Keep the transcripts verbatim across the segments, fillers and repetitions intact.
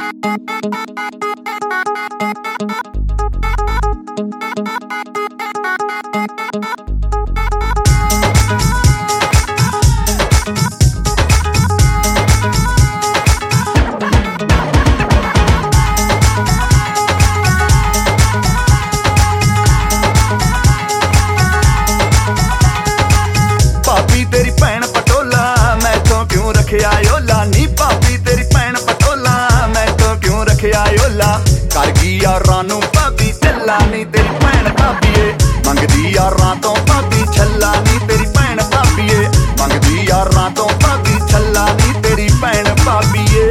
भाभी तेरी भैन पटोला मैं तो क्यों रखिया ओला नी भाभी तेरी भैन पटोला मैं तो क्यों रखिया ओला कर गई यारां नूं भाभी छल्ला नी तेरी भैन भाभीए मंगदी यारां तो भाभी छल्ला नी तेरी भैन भाभीए मंगदी यारां तो भाभी छल्ला नी तेरी भैन भाभीए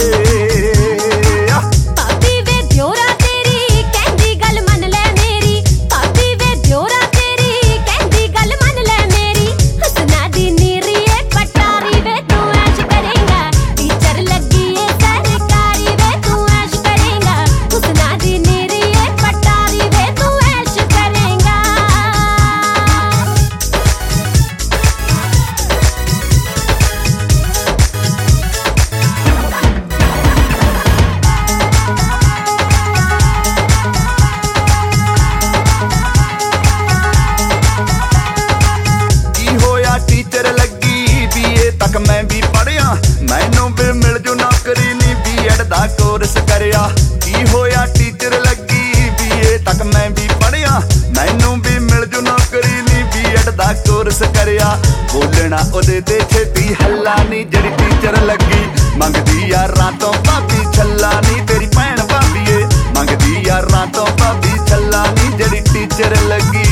तक मैं भी पढ़िया मैनू भी मिल जू नौकरी नी बी एड दा कोर्स करिया की होया टीचर लगी बीए तक मैं भी पढ़िया मैनू भी मिल जू नौकरी नी बी एड दा कोर्स करिया बोलना ओदे ते छेती हल्ला नी जड़ी टीचर लगी मंगदी यारां तो भाभी छल्ला नी तेरी भैन भाभीए मंगदी यारां तो भाभी छल्ला नी जड़ी टीचर लगी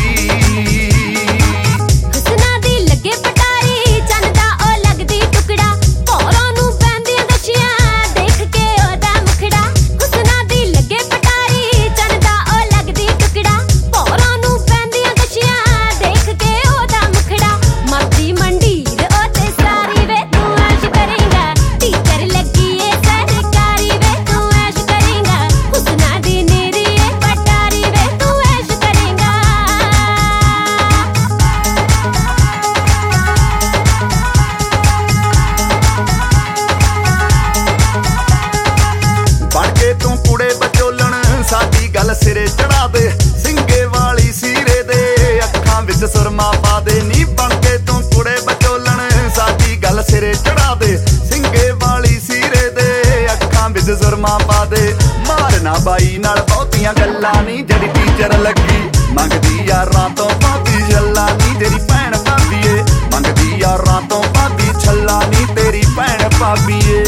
गल सिरे चढ़ा दे सिंगे वाली सीरे दे अखां विच सुरमा पा दे नी बन के तू कुड़े बचोलन साडी गल सिरे चढ़ा दे सिंगे वाली सीरे दे अखां विच सुरमा पा दे मारना बाई नाल बहुतियां गल्लां नी जड़ी टीचर लगी मंगदी यारां तो भाभी छल्ला नी तेरी भैन भाभीए मंगदी यारां तो भाभी छल्ला नी तेरी भैन भाभीए